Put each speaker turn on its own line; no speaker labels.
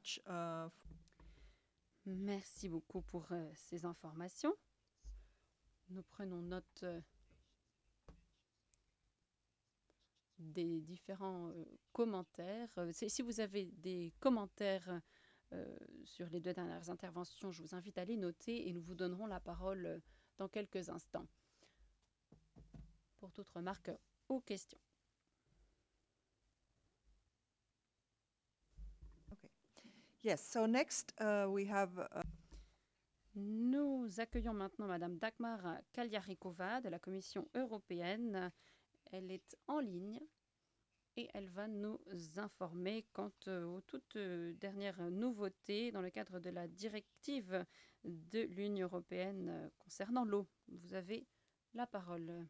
much.
Merci beaucoup pour ces informations. Nous prenons note des différents commentaires. Si vous avez des commentaires sur les deux dernières interventions, je vous invite à les noter et nous vous donnerons la parole dans quelques instants pour toute remarque ou question.
Okay. Yes, so next we have
Nous accueillons maintenant Madame Dagmar Kaliarikova de la Commission européenne. Elle est en ligne et elle va nous informer quant aux toutes dernières nouveautés dans le cadre de la directive de l'Union européenne concernant l'eau. Vous avez la parole.